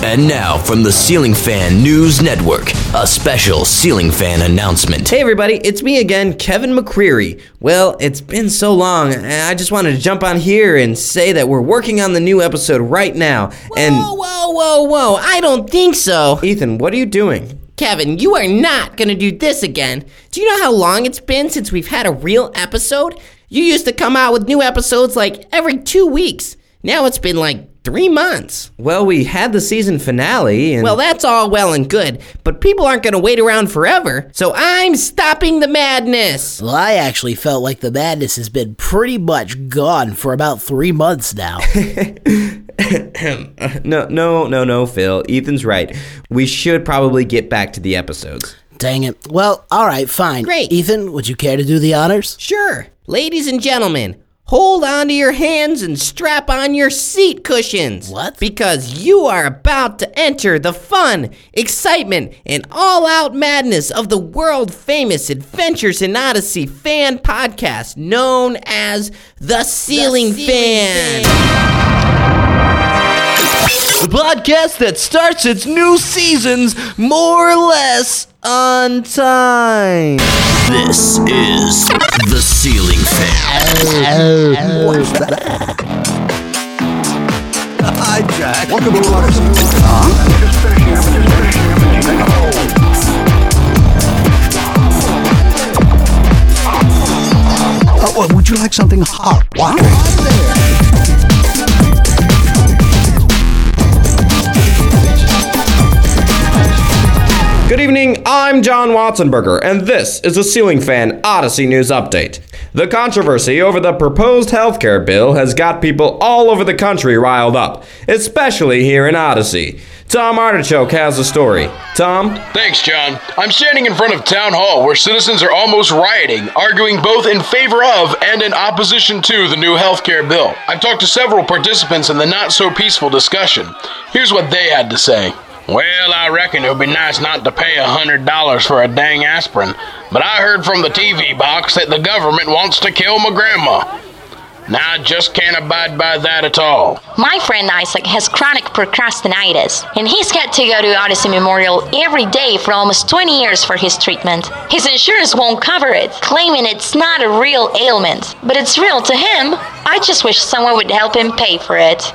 And now, from the Ceiling Fan News Network, a special Ceiling Fan announcement. Hey everybody, it's me again, Kevin McCreary. Well, it's been so long, and I just wanted to jump on here and say that we're working on the new episode right now. Whoa, I don't think so. Ethan, what are you doing? Kevin, you are not gonna do this again. Do you know how long it's been since we've had a real episode? You used to come out with new episodes like every 2 weeks. Now it's been like 3 months. Well, we had the season finale and... Well, that's all well and good, but people aren't gonna wait around forever, so I'm stopping the madness. Well, I actually felt like the madness has been pretty much gone for about 3 months now. No, Phil. Ethan's right. We should probably get back to the episodes. Dang it. Well, alright, fine. Great. Ethan, would you care to do the honors? Sure. Ladies and gentlemen, hold on to your hands and strap on your seat cushions. What? Because you are about to enter the fun, excitement, and all-out madness of the world-famous Adventures in Odyssey fan podcast known as The Ceiling Fan. The podcast that starts its new seasons more or less on time. This is The Ceiling Fan. Hi, Jack. Welcome to Odyssey. Would you like something hot? Wow. Good evening, I'm John Watsonberger, and this is a Ceiling Fan Odyssey News Update. The controversy over the proposed healthcare bill has got people all over the country riled up, especially here in Odyssey. Tom Artichoke has the story. Tom? Thanks, John. I'm standing in front of Town Hall where citizens are almost rioting, arguing both in favor of and in opposition to the new healthcare bill. I've talked to several participants in the not-so-peaceful discussion. Here's what they had to say. Well, I reckon it would be nice not to pay $100 for a dang aspirin, but I heard from the TV box that the government wants to kill my grandma. Now, I just can't abide by that at all. My friend Isaac has chronic procrastinitis, and he's got to go to Odyssey Memorial every day for almost 20 years for his treatment. His insurance won't cover it, claiming it's not a real ailment, but it's real to him. I just wish someone would help him pay for it.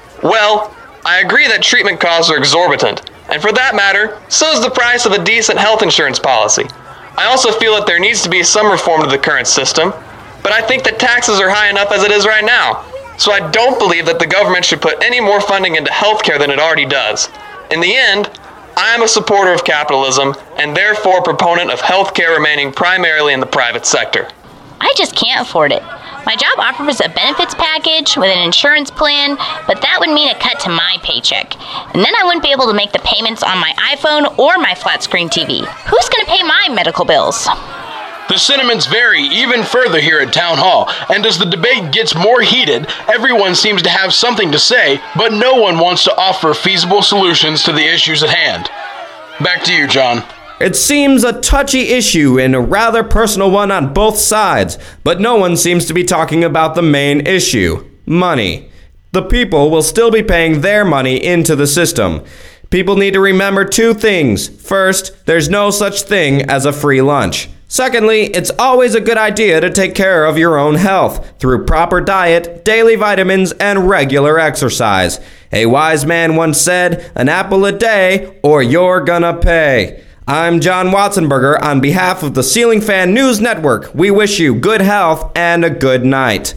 Well, I agree that treatment costs are exorbitant, and for that matter, so is the price of a decent health insurance policy. I also feel that there needs to be some reform to the current system, but I think that taxes are high enough as it is right now, so I don't believe that the government should put any more funding into healthcare than it already does. In the end, I am a supporter of capitalism, and therefore a proponent of healthcare remaining primarily in the private sector. I just can't afford it. My job offers a benefits package with an insurance plan, but that would mean a cut to my paycheck. And then I wouldn't be able to make the payments on my iPhone or my flat-screen TV. Who's going to pay my medical bills? The sentiments vary even further here at Town Hall, and as the debate gets more heated, everyone seems to have something to say, but no one wants to offer feasible solutions to the issues at hand. Back to you, John. It seems a touchy issue and a rather personal one on both sides, but no one seems to be talking about the main issue: money. The people will still be paying their money into the system. People need to remember two things. First, there's no such thing as a free lunch. Secondly, it's always a good idea to take care of your own health through proper diet, daily vitamins, and regular exercise. A wise man once said, "An apple a day or you're gonna pay." I'm John Watsonberger. On behalf of the Ceiling Fan News Network, we wish you good health and a good night.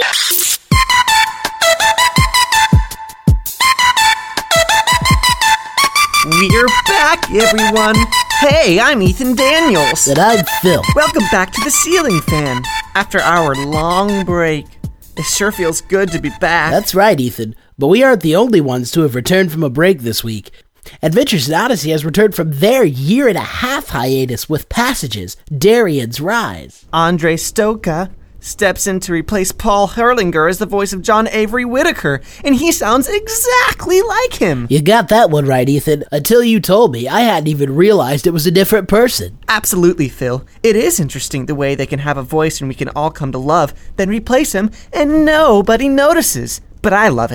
We're back, everyone. Hey, I'm Ethan Daniels. And I'm Phil. Welcome back to the Ceiling Fan. After our long break, it sure feels good to be back. That's right, Ethan. But we aren't the only ones to have returned from a break this week. Adventures in Odyssey has returned from their 1.5-year hiatus with Passages, Darian's Rise. Andre Stoka steps in to replace Paul Herlinger as the voice of John Avery Whitaker, and he sounds exactly like him. You got that one right, Ethan. Until you told me, I hadn't even realized it was a different person. Absolutely, Phil. It is interesting the way they can have a voice and we can all come to love, then replace him, and nobody notices. But I love it.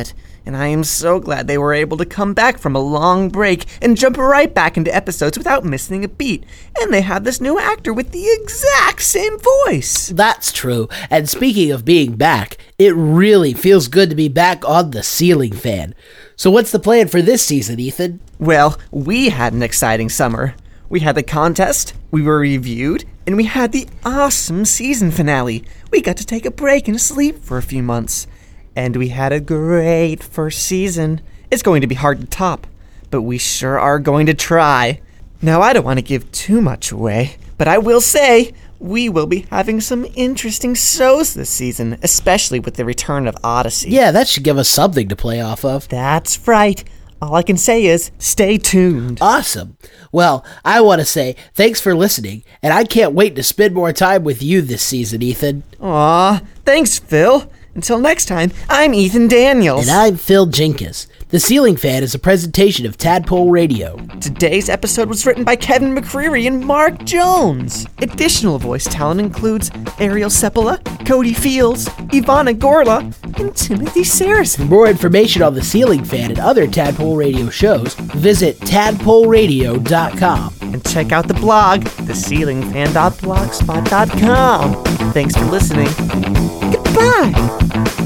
and I am so glad they were able to come back from a long break and jump right back into episodes without missing a beat. And they have this new actor with the exact same voice. That's true. And speaking of being back, it really feels good to be back on The Ceiling Fan. So what's the plan for this season, Ethan? Well, we had an exciting summer. We had the contest, we were reviewed, and we had the awesome season finale. We got to take a break and sleep for a few months. And we had a great first season. It's going to be hard to top, but we sure are going to try. Now, I don't want to give too much away, but I will say we will be having some interesting shows this season, especially with the return of Odyssey. Yeah, that should give us something to play off of. That's right. All I can say is stay tuned. Awesome. Well, I want to say thanks for listening, and I can't wait to spend more time with you this season, Ethan. Aw, thanks, Phil. Until next time, I'm Ethan Daniels. And I'm Phil Jenkins. The Ceiling Fan is a presentation of Tadpole Radio. Today's episode was written by Kevin McCreary and Mark Jones. Additional voice talent includes Ariel Sepola, Cody Fields, Ivana Gorla, and Timothy Saracen. For more information on The Ceiling Fan and other Tadpole Radio shows, visit tadpoleradio.com. And check out the blog, theceilingfan.blogspot.com. Thanks for listening. Goodbye.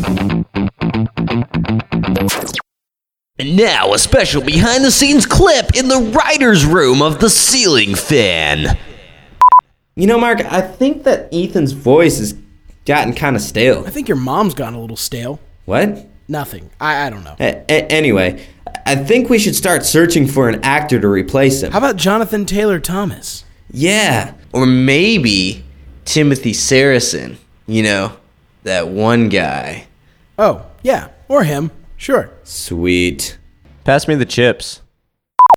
And now, a special behind-the-scenes clip in the writer's room of The Ceiling Fan. You know, Mark, I think that Ethan's voice has gotten kind of stale. I think your mom's gotten a little stale. What? Nothing. I don't know. Anyway, I think we should start searching for an actor to replace him. How about Jonathan Taylor Thomas? Yeah. Or maybe Timothy Saracen. You know, that one guy. Oh, yeah. Or him. Sure. Sweet. Pass me the chips.